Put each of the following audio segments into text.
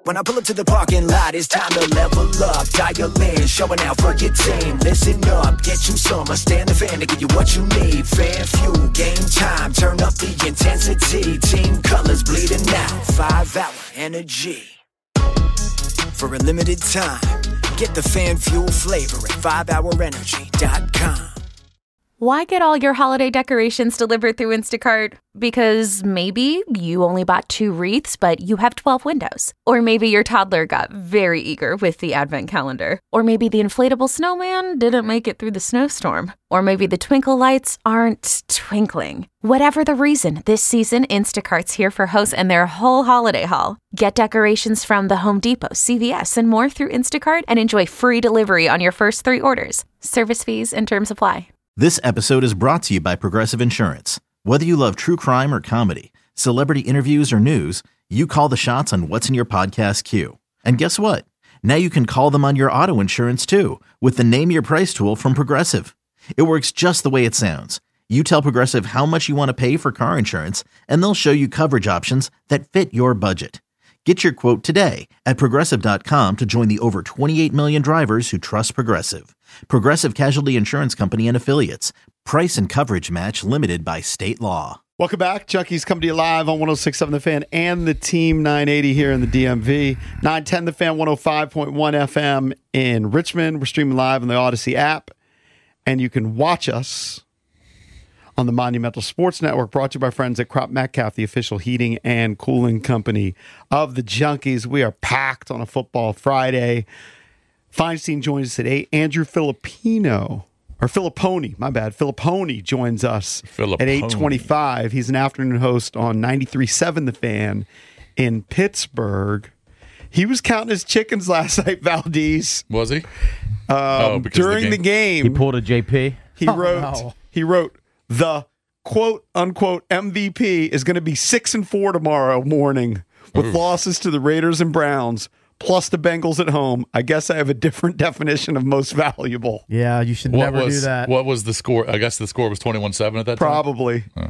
When I pull up to the parking lot, it's time to level up. Dial in, showing out for your team. Listen up, get you some. Stand the fan to give you what you need. Fan fuel, game time, turn up the intensity. Team colors bleeding out, 5-hour energy. For a limited time, get the fan fuel flavor at 5hourenergy.com. Why get all your holiday decorations delivered through Instacart? Because maybe you only bought 2 wreaths, but you have 12 windows. Or maybe your toddler got very eager with the advent calendar. Or maybe the inflatable snowman didn't make it through the snowstorm. Or maybe the twinkle lights aren't twinkling. Whatever the reason, this season, Instacart's here for hosts and their whole holiday haul. Get decorations from the Home Depot, CVS, and more through Instacart and enjoy free delivery on your first 3 orders. Service fees and terms apply. This episode is brought to you by Progressive Insurance. Whether you love true crime or comedy, celebrity interviews or news, you call the shots on what's in your podcast queue. And guess what? Now you can call them on your auto insurance too with the Name Your Price tool from Progressive. It works just the way it sounds. You tell Progressive how much you want to pay for car insurance, and they'll show you coverage options that fit your budget. Get your quote today at Progressive.com to join the over 28 million drivers who trust Progressive. Progressive Casualty Insurance Company and Affiliates. Price and coverage match limited by state law. Welcome back. Junkies coming to you live on 106.7 The Fan and the Team 980 here in the DMV. 910 The Fan, 105.1 FM in Richmond. We're streaming live on the Odyssey app. And you can watch us on the Monumental Sports Network, brought to you by friends at Crop Metcalf, the official heating and cooling company of the Junkies. We are packed on a football Friday. Feinstein joins us at 8. Andrew Filipponi joins us at 8:25. He's an afternoon host on 93.7 The Fan in Pittsburgh. He was counting his chickens last night, Valdez. Was he? During the game. He pulled a JP? He wrote, the quote-unquote MVP is going to be 6-4 tomorrow morning with losses to the Raiders and Browns, plus the Bengals at home. I guess I have a different definition of most valuable. Yeah, you should never do that. What was the score? I guess the score was 21-7 at that time? Probably. Huh.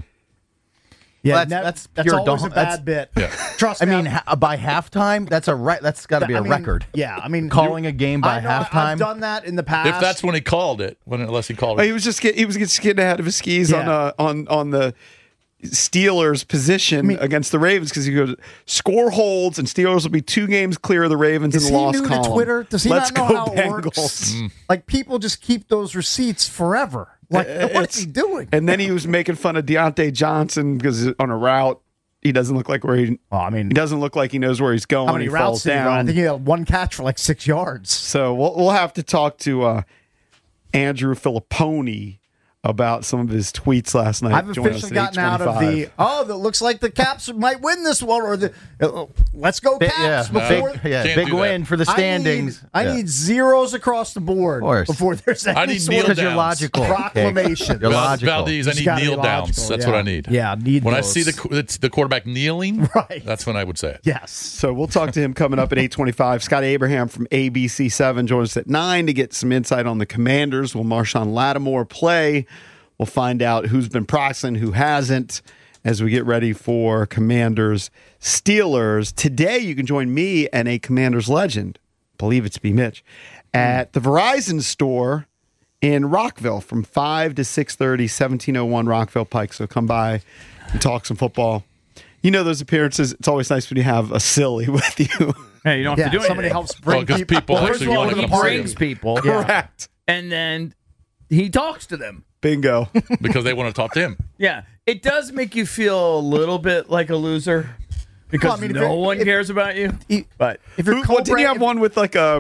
Yeah, that's always a bad bit. Yeah. Trust me. I mean, by halftime, that's got to be a record. Yeah, I mean, calling a game by halftime. I've done that in the past. If that's when he called it, unless he called it, he was just getting ahead of his skis on the Steelers' position against the Ravens because he goes score holds and Steelers will be 2 games clear of the Ravens in the loss column. To Twitter? Does he Let's not know go how Bengals. it works? Like people just keep those receipts forever. Like what's he doing? And then he was making fun of Deontay Johnson because on a route. He doesn't look like he doesn't look like he knows where he's going. How many routes did he run? I think he had 1 catch for like 6 yards. So we'll have to talk to Andrew Filipponi about some of his tweets last night. I've officially gotten out of that looks like the Caps might win this one, or let's go Caps. Big win for the standings. I need zeros across the board before there's any sort of you're logical. proclamation. You're logical. Valdez, I need kneel downs. That's what I need. Yeah, when I see the quarterback kneeling, right, that's when I would say it. Yes. So we'll talk to him coming up at 8:25. Scott Abraham from ABC7 joins us at 9 to get some insight on the Commanders. Will Marshawn Lattimore play? We'll find out who's been practicing, who hasn't, as we get ready for Commanders Steelers. Today, you can join me and a Commanders legend, believe it's B. Mitch, at the Verizon store in Rockville from 5 to 6:30, 1701 Rockville Pike. So come by and talk some football. You know those appearances. It's always nice when you have a silly with you. Hey, you don't have to do it. Somebody helps bring people actually want to come brings people. Correct. And then he talks to them. Bingo. Because they want to talk to him. Yeah. It does make you feel a little bit like a loser because no one cares about you. But if you're didn't you have one with like a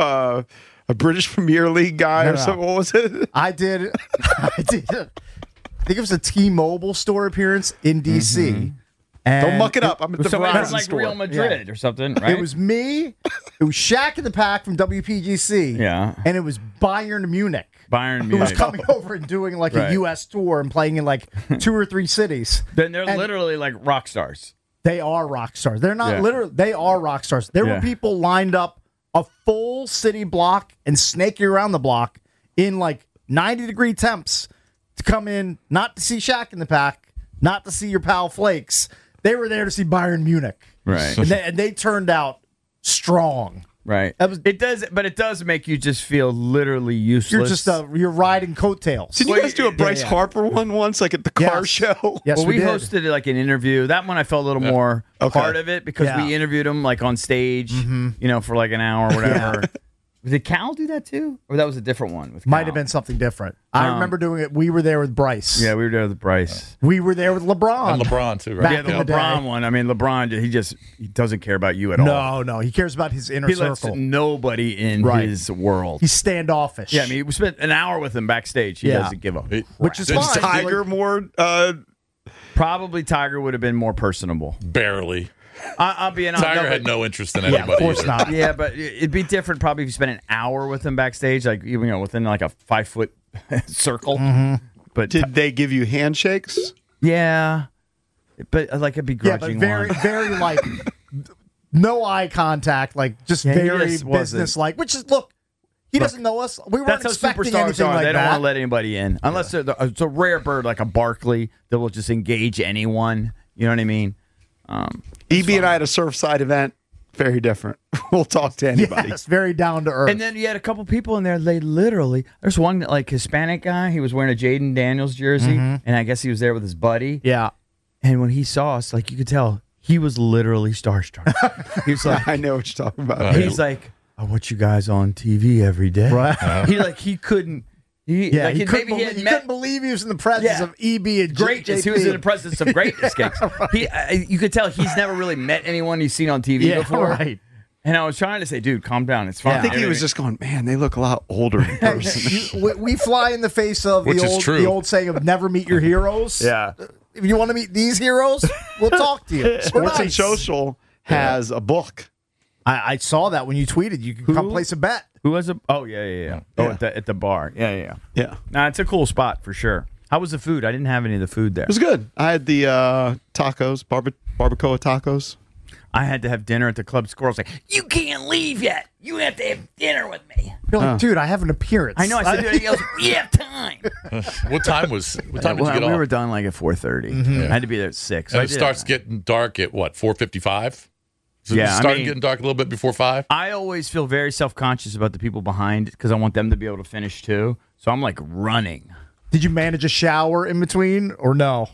British Premier League guy or something? What was it? I did. I think it was a T-Mobile store appearance in D.C. Mm-hmm. Don't muck it up. I'm at the Verizon like store. Real Madrid or something, right? It was me. It was Shaq in the Pack from WPGC. Yeah. And it was Bayern Munich. Who was coming over and doing like a U.S. tour and playing in like 2 or 3 cities. Then they're literally like rock stars. They are rock stars. They're not literally. They are rock stars. There were people lined up a full city block and snaking around the block in like 90-degree temps to come in, not to see Shaq in the Pack, not to see your pal Flakes. They were there to see Bayern Munich. Right. And they turned out strong. Right. It does make you just feel literally useless. You're riding coattails. Did you guys do a Bryce Harper one once, like at the car show? Yes, we hosted like an interview. That one I felt a little more part of it because we interviewed him like on stage, for like an hour or whatever. Did Cal do that too? Or that was a different one? With Cal? Might have been something different. I remember doing it. We were there with Bryce. Yeah, we were there with Bryce. We were there with LeBron. And LeBron too, right? Yeah, the LeBron one. I mean, LeBron, he doesn't care about you at all. No. He cares about his inner circle. circle. He lets nobody in his world. He's standoffish. Yeah, I mean, we spent an hour with him backstage. He doesn't give up. Which is fine. Tiger more... Probably Tiger would have been more personable. Barely. I'll be honest. Tiger had no interest in anybody. Of course either. not. Yeah, but it'd be different probably if you spent an hour with him backstage, like within like a 5-foot circle. But Did they give you handshakes? Yeah, but like a begrudging very, one. very like no eye contact, like just very just wasn't. business-like. Which is he doesn't know us. We weren't That's how expecting superstars anything are. like They don't that. want to let anybody in unless it's a rare bird like a Barkley that will just engage anyone. You know what I mean? EB and I had a Surfside event. Very different. We'll talk to anybody. Yes, very down to earth. And then you had a couple people in there. They literally, there's one like Hispanic guy. He was wearing a Jaden Daniels jersey, and I guess he was there with his buddy. Yeah. And when he saw us, like you could tell, he was literally starstruck. He was like, I know what you're talking about. he's like, I watch you guys on TV every day. Right. He couldn't. He couldn't believe he was in the presence of EB and greatness. He was in the presence of greatness. Right. You could tell he's never really met anyone he's seen on TV before. Right. And I was trying to say, dude, calm down. It's fine. I think he was just going, man, they look a lot older in person. we fly in the face of the old saying of never meet your heroes. Yeah. If you want to meet these heroes, we'll talk to you. Sports and Social has a book. I saw that when you tweeted. You can come place a bet. Who was a? Oh yeah. Oh, at the bar. Yeah. Nah, it's a cool spot for sure. How was the food? I didn't have any of the food there. It was good. I had the tacos, barbacoa tacos. I had to have dinner at the Club Squirrels. Like, you can't leave yet. You have to have dinner with me. You're like, dude, I have an appearance. I know. I said, dude, he goes, we have time. What time did you get off? We were done like at 4:30. I had to be there at 6. And it starts getting dark at what, 4:55? So yeah, getting dark a little bit before 5? I always feel very self-conscious about the people behind because I want them to be able to finish too. So I'm like running. Did you manage a shower in between or no?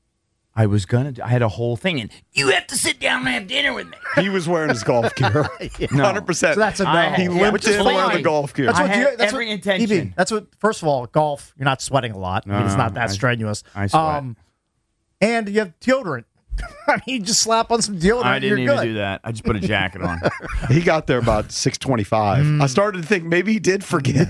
I had a whole thing, and you have to sit down and have dinner with me. He was wearing his golf gear. 100%. So that's a no. He limped in wearing the golf gear. That's every intention. That's what. First of all, golf. You're not sweating a lot. I mean, it's not that strenuous. I sweat. And you have deodorant. I mean, you just slap on some deodorant. I didn't you're even good. do that. I just put a jacket on. He got there about 6:25. I started to think maybe he did forget.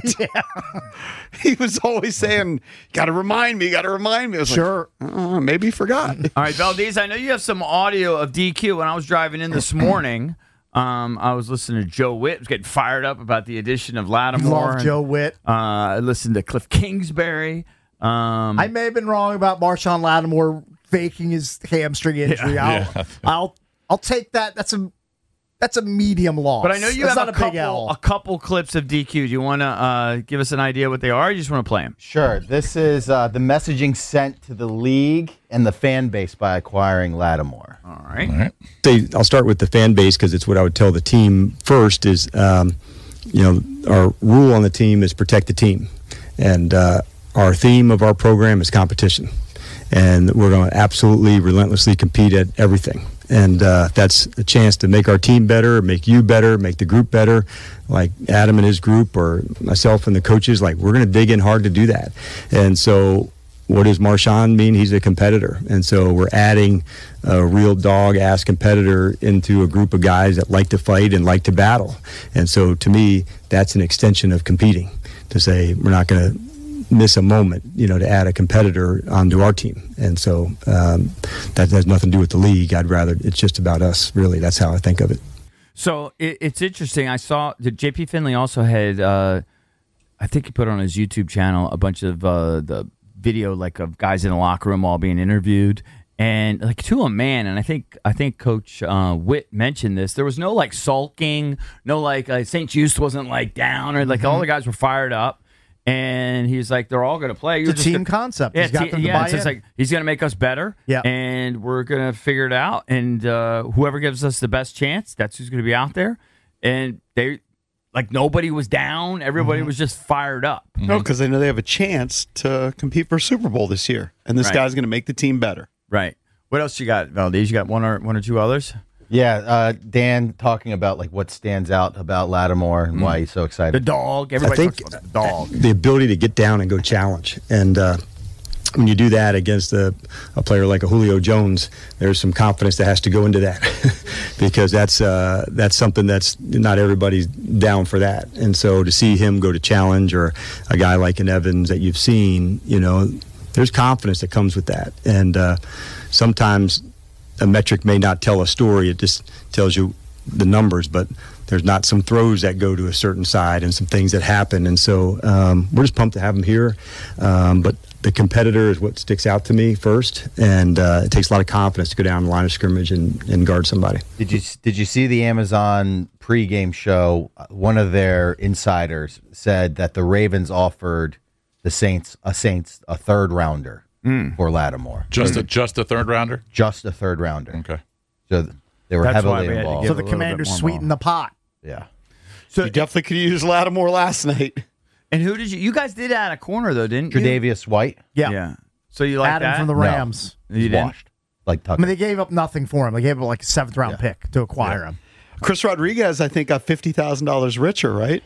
He was always saying, "Got to remind me. Got to remind me." I was Sure. like, maybe he forgot. All right, Valdez, I know you have some audio of DQ. When I was driving in this morning, I was listening to Joe Witt. I was getting fired up about the addition of Lattimore. Love Joe Witt. I listened to Cliff Kingsbury. I may have been wrong about Marshawn Lattimore faking his hamstring injury. I'll take that. That's a medium loss. But I know you That's have not a big L. a couple clips of DQ. Do you want to give us an idea what they are, or you just want to play them? Sure. This is the messaging sent to the league and the fan base by acquiring Lattimore. All right. I'll start with the fan base because it's what I would tell the team first is, our rule on the team is protect the team. And our theme of our program is competition. And we're going to absolutely, relentlessly compete at everything. And that's a chance to make our team better, make you better, make the group better, like Adam and his group or myself and the coaches. Like, we're going to dig in hard to do that. And so what does Marshawn mean? He's a competitor. And so we're adding a real dog-ass competitor into a group of guys that like to fight and like to battle. And so to me, that's an extension of competing, to say we're not going to miss a moment, to add a competitor onto our team. And so that has nothing to do with the league. It's just about us, really. That's how I think of it. So it's interesting. I saw that JP Finley also had, I think he put on his YouTube channel a bunch of the video of guys in the locker room all being interviewed. And to a man, and I think Coach Witt mentioned this. There was no sulking, no St. Just wasn't down, or all the guys were fired up. And he's like, they're all going to play. It's a team concept. He's got them to buy in. He's going to make us better. Yeah. And we're going to figure it out. And whoever gives us the best chance, that's who's going to be out there. and they like nobody was down. Everybody was just fired up. No, because they know they have a chance to compete for Super Bowl this year, and this guy's going to make the team better. Right. What else you got, Valdez? You got one or two others? Yeah, Dan talking about like what stands out about Lattimore and why he's so excited. The dog. Everybody talks about the dog. The ability to get down and go challenge. And when you do that against a player like a Julio Jones, there's some confidence that has to go into that because that's something that's not everybody's down for that. And so to see him go to challenge, or a guy like an Evans that you've seen, there's confidence that comes with that. And sometimes a metric may not tell a story. It just tells you the numbers, but there's not some throws that go to a certain side and some things that happen. And so we're just pumped to have him here. But the competitor is what sticks out to me first, and it takes a lot of confidence to go down the line of scrimmage and guard somebody. Did you see the Amazon pregame show? One of their insiders said that the Ravens offered the Saints a third rounder for Lattimore. Just a third rounder? Just a third rounder. Okay. So they were heavily involved. So the Commanders sweetened the pot. Yeah. So you definitely could use Lattimore last night. And who did you guys did add a corner though, didn't you? Tre'Davious White. Yeah. So you like Adam that? from the Rams. No, you didn't? Washed. Like Tucker. I mean, they gave up nothing for him. They gave up like a 7th round pick to acquire him. Chris Rodriguez, I think, got $50,000 richer, right?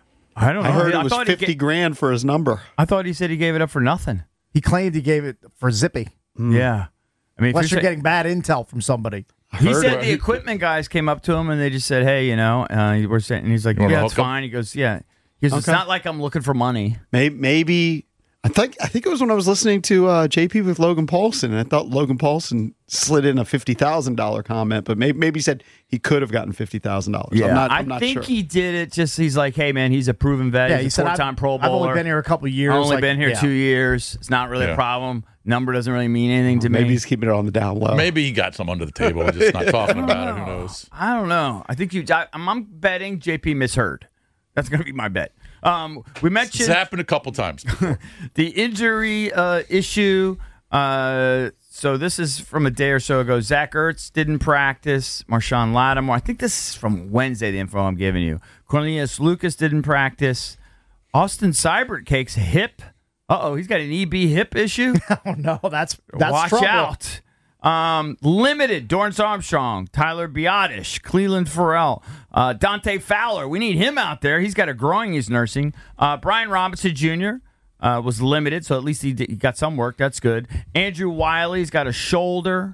I don't know. I heard it was $50,000 for his number. I thought he said he gave it up for nothing. He claimed he gave it for Zippy. Yeah. I mean, Unless you're getting bad intel from somebody. He said the equipment guys came up to him and they just said, "Hey, we're saying," and he's like, "Yeah, that's fine." He goes, "Yeah." He goes, "It's not like I'm looking for money." Maybe I think it was when I was listening to JP with Logan Paulson, and I thought Logan Paulson slid in a $50,000 comment, but maybe he said he could have gotten $50,000. Yeah, I'm not think sure. he did it. Just he's like, "Hey, man, he's a proven vet. Yeah, he's he a said, four-time Pro Bowler. I've only been here a couple of years. I've only been here 2 years. It's not really a problem. Number doesn't really mean anything to me. Maybe he's keeping it on the down low. Maybe he got some under the table and just not talking about it. Who knows? I don't know. I think I'm betting JP misheard. That's going to be my bet. We mentioned It's happened a couple times before. the injury issue. So this is from a day or so ago. Zach Ertz didn't practice. Marshawn Lattimore. I think this is from Wednesday, the info I'm giving you. Cornelius Lucas didn't practice. Austin Seibert cakes hip. He's got an EB hip issue. Oh, no, that's Watch trouble. out. Limited, Dorrance Armstrong, Tyler Biotish, Cleveland Farrell, Dante Fowler. We need him out there. He's got a groin he's nursing. Brian Robinson Jr. Was limited, so at least he got some work. That's good. Andrew Wiley's got a shoulder.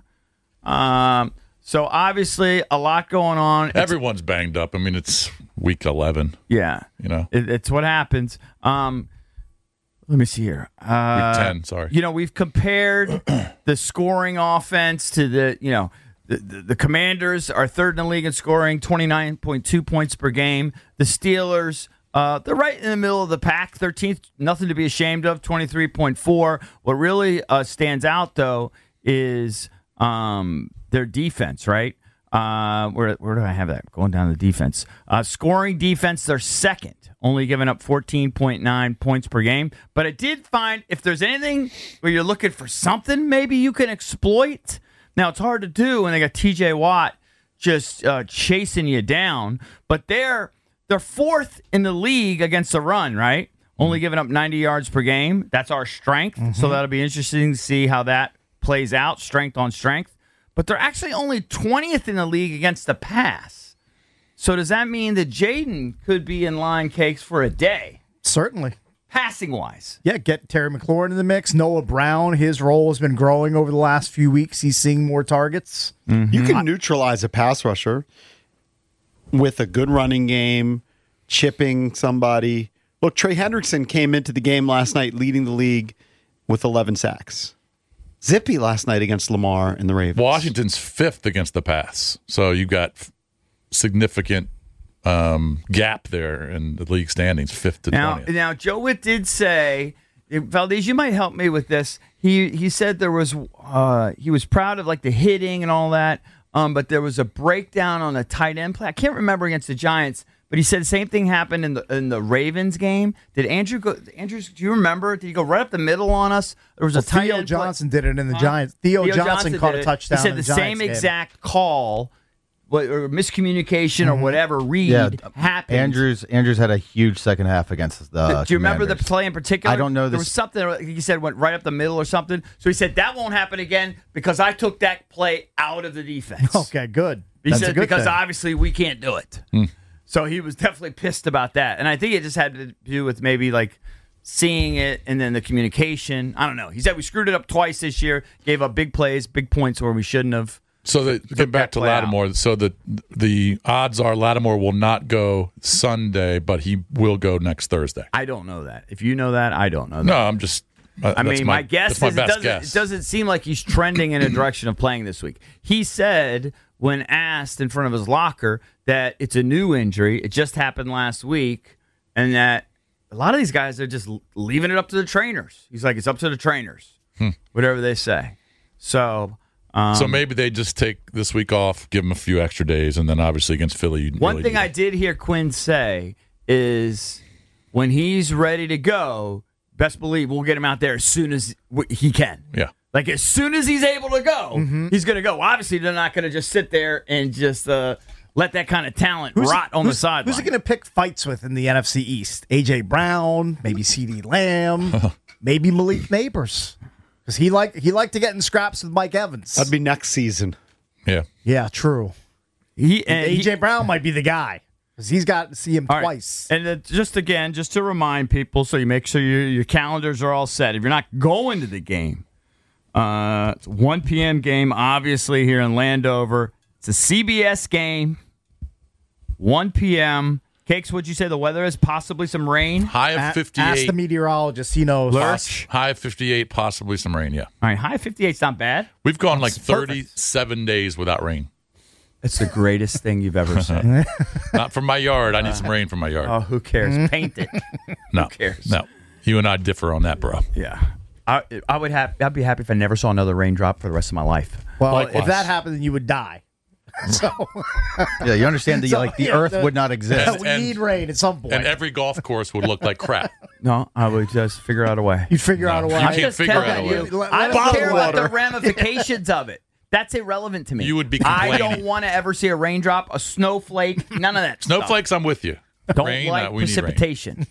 So obviously a lot going on. Everyone's banged up. I mean, it's week 11. Yeah. It's what happens. Let me see here. Week 10, sorry. We've compared the scoring offense to the Commanders are third in the league in scoring, 29.2 points per game. The Steelers, they're right in the middle of the pack, 13th, nothing to be ashamed of, 23.4. What really stands out, though, is their defense, right? Where do I have that? Going down to the defense. Scoring defense, they're second, only giving up 14.9 points per game. But I did find if there's anything where you're looking for something maybe you can exploit. Now, it's hard to do when they got T.J. Watt just chasing you down. But they're fourth in the league against the run, right? Only giving up 90 yards per game. That's our strength. Mm-hmm. So that'll be interesting to see how that plays out, strength on strength. But they're actually only 20th in the league against the pass. So does that mean that Jaden could be in line cakes for a day? Certainly. Passing-wise. Yeah, get Terry McLaurin in the mix. Noah Brown, his role has been growing over the last few weeks. He's seeing more targets. Mm-hmm. You can neutralize a pass rusher with a good running game, chipping somebody. Look, Trey Hendrickson came into the game last night leading the league with 11 sacks. Zippy last night against Lamar and the Ravens. Washington's fifth against the pass. So you've got significant gap there in the league standings, 5th to 20th. Now, Joe Witt did say, Valdez, you might help me with this. He said there was he was proud of like the hitting and all that, but there was a breakdown on a tight end play. I can't remember against the Giants, but he said the same thing happened in the Ravens game. Did Andrew go? Andrew, do you remember? Did he go right up the middle on us? There was a tight Theo end Johnson did it in the Giants. Theo Johnson caught a touchdown. He said in the Giants same game. exact call or miscommunication or whatever read happened. Andrews had a huge second half against the Do you remember the Commanders. play in particular? I don't know There this. was something he said went right up the middle or something. So he said that won't happen again because I took that play out of the defense. Okay, good. He That's a said good because thing. obviously we can't do it. So he was definitely pissed about that. And I think it just had to do with maybe like seeing it and then the communication. I don't know. He said we screwed it up twice this year, gave up big plays, big points where we shouldn't have. So get back to Lattimore. So the odds are Lattimore will not go Sunday, but he will go next Thursday. I don't know that. If you know that, I don't know that. No, I'm just. I mean, my guess is it it doesn't seem like he's trending in a direction of playing this week. He said when asked in front of his locker that it's a new injury. It just happened last week, and that a lot of these guys are just leaving it up to the trainers. He's like, it's up to the trainers, whatever they say. So maybe they just take this week off, give him a few extra days, and then obviously against Philly. One thing I did hear Quinn say is when he's ready to go, best believe we'll get him out there as soon as he can. Yeah. Like as soon as he's able to go, he's going to go. Obviously, they're not going to just sit there and just let that kind of talent rot on the sideline. Who's he going to pick fights with in the NFC East? A.J. Brown, maybe C.D. Lamb, maybe Malik Neighbors. Because he liked to get in scraps with Mike Evans. That'd be next season. Yeah. Yeah, true. A.J. Brown might be the guy. Because he's got to see him twice. Right. And just to remind people, so you make sure your calendars are all set. If you're not going to the game, it's a 1 p.m. game, obviously, here in Landover. It's a CBS game, 1 p.m. Cakes, what'd you say the weather is? Possibly some rain? High of 58. Ask the meteorologist. He knows. High of 58, possibly some rain, yeah. All right, high of 58's not bad. We've gone like 37 days without rain. It's the greatest thing you've ever said. Not from my yard. I need some rain from my yard. Oh, who cares? Paint it. No. Who cares? No. You and I differ on that, bro. Yeah. I'd be happy if I never saw another raindrop for the rest of my life. Well, Likewise. if that happened, then you would die. So Yeah, you understand that the Earth would not exist. we need rain at some point. And every golf course would look like crap. No, I would just figure out a way. You'd figure out a way. You can't figure out a way. I don't care about the ramifications of it. That's irrelevant to me. You would be I complaining. don't want to ever see a raindrop, a snowflake, none of that stuff. Snowflakes, I'm with you. Don't Rain, like we need rain. precipitation.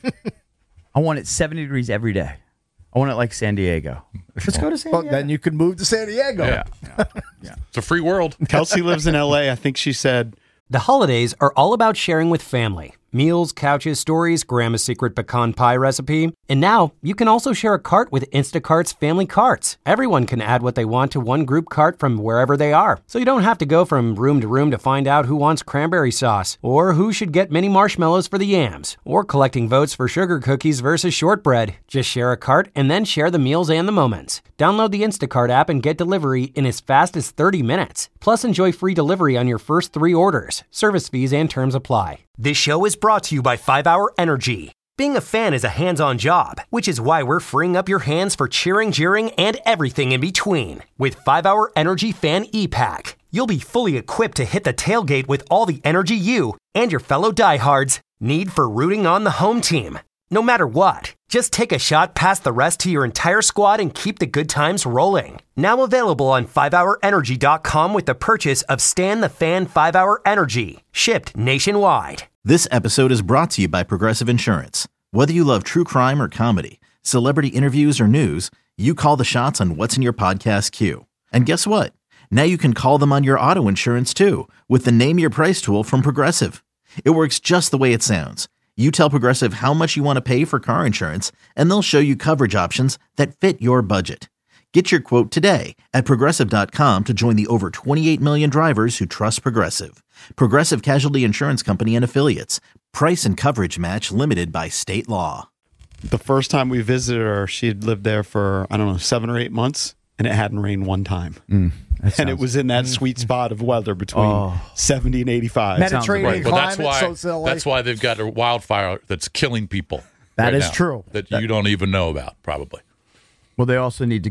I want it 70 degrees every day. I want it like San Diego. Let's go to San Well, Diego. then you could move to San Diego. Yeah. It's a free world. Kelsey lives in L.A. I think she said, The holidays are all about sharing with family. Meals, couches, stories, Grandma's secret pecan pie recipe. And now, you can also share a cart with Instacart's Family Carts. Everyone can add what they want to one group cart from wherever they are. So you don't have to go from room to room to find out who wants cranberry sauce, or who should get mini marshmallows for the yams, or collecting votes for sugar cookies versus shortbread. Just share a cart and then share the meals and the moments. Download the Instacart app and get delivery in as fast as 30 minutes. Plus, enjoy free delivery on your first 3 orders. Service fees and terms apply. This show is brought to you by 5 Hour Energy. Being a fan is a hands-on job, which is why we're freeing up your hands for cheering, jeering, and everything in between. With 5 Hour Energy Fan E-Pack, you'll be fully equipped to hit the tailgate with all the energy you and your fellow diehards need for rooting on the home team. No matter what, just take a shot past the rest to your entire squad and keep the good times rolling. Now available on 5hourenergy.com with the purchase of Stan the Fan 5 Hour Energy, shipped nationwide. This episode is brought to you by Progressive Insurance. Whether you love true crime or comedy, celebrity interviews or news, you call the shots on what's in your podcast queue. And guess what? Now you can call them on your auto insurance too with the Name Your Price tool from Progressive. It works just the way it sounds. You tell Progressive how much you want to pay for car insurance, and they'll show you coverage options that fit your budget. Get your quote today at Progressive.com to join the over 28 million drivers who trust Progressive. Progressive Casualty Insurance Company and Affiliates. Price and coverage match limited by state law. the first time we visited her, she had lived there for, 7 or 8 months, and it hadn't rained one time. And it was in that sweet spot of weather between 70 and 85. Mediterranean climate. That's why they've got a wildfire that's killing people. That right is now, true. That you don't even know about, probably. Well, they also need to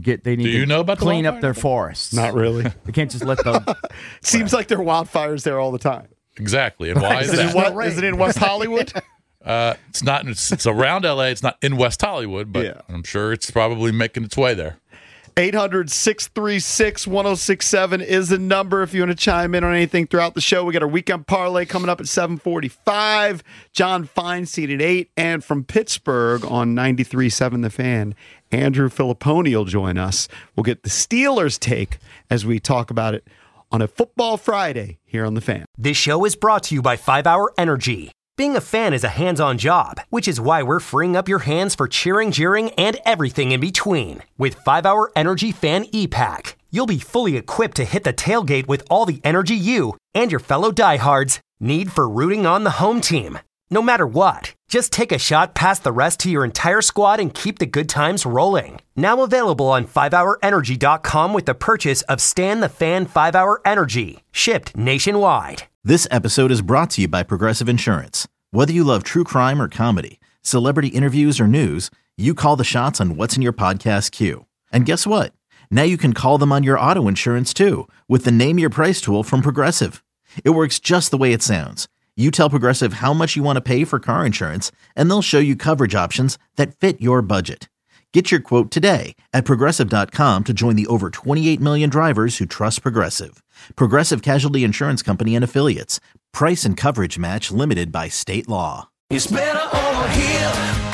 clean up their forests. Not really. They can't just let them. Seems like there are wildfires there all the time. Exactly. And why is that? Is it in West Hollywood? It's not. It's around LA. It's not in West Hollywood, but I'm sure it's probably making its way there. 800-636-1067 is the number if you want to chime in on anything throughout the show. We got our weekend parlay coming up at 7:45. John Feinstein at 8. And from Pittsburgh on 93.7 The Fan, Andrew Filipponi will join us. We'll get the Steelers' take as we talk about it on a Football Friday here on The Fan. This show is brought to you by 5 Hour Energy. Being a fan is a hands-on job, which is why we're freeing up your hands for cheering, jeering, and everything in between. With 5 Hour Energy Fan E-Pack, you'll be fully equipped to hit the tailgate with all the energy you and your fellow diehards need for rooting on the home team. No matter what, just take a shot past the rest to your entire squad and keep the good times rolling. Now available on 5hourenergy.com with the purchase of Stan the Fan 5 Hour Energy, shipped nationwide. This episode is brought to you by Progressive Insurance. Whether you love true crime or comedy, celebrity interviews or news, you call the shots on what's in your podcast queue. And guess what? Now you can call them on your auto insurance too with the Name Your Price tool from Progressive. It works just the way it sounds. You tell Progressive how much you want to pay for car insurance, and they'll show you coverage options that fit your budget. Get your quote today at Progressive.com to join the over 28 million drivers who trust Progressive. Progressive Casualty Insurance Company and Affiliates. Price and coverage match limited by state law. It's better over here.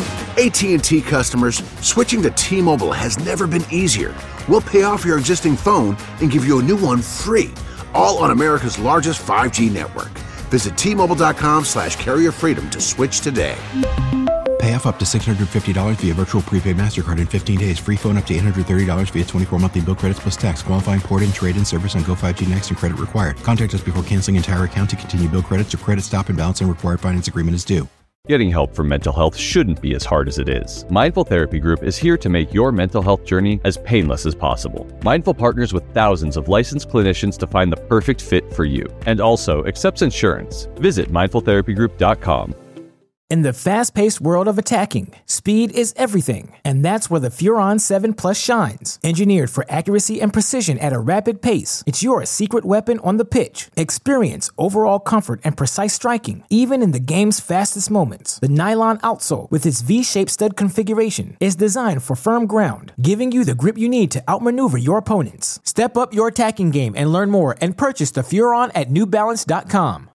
AT&T customers, switching to T-Mobile has never been easier. We'll pay off your existing phone and give you a new one free, all on America's largest 5G network. Visit T-Mobile.com/carrierfreedom to switch today. Pay off up to $650 via virtual prepaid MasterCard in 15 days. Free phone up to $830 via 24 monthly bill credits plus tax. Qualifying port-in, trade-in service on Go 5G Next and credit required. Contact us before canceling entire account to continue bill credits or credit stop and balance and required finance agreement is due. Getting help for mental health shouldn't be as hard as it is. Mindful Therapy Group is here to make your mental health journey as painless as possible. Mindful partners with thousands of licensed clinicians to find the perfect fit for you, and also accepts insurance. Visit mindfultherapygroup.com. In the fast-paced world of attacking, speed is everything, and that's where the Furon 7 Plus shines. Engineered for accuracy and precision at a rapid pace, it's your secret weapon on the pitch. Experience overall comfort and precise striking, even in the game's fastest moments. The nylon outsole, with its V-shaped stud configuration, is designed for firm ground, giving you the grip you need to outmaneuver your opponents. Step up your attacking game and learn more and purchase the Furon at NewBalance.com.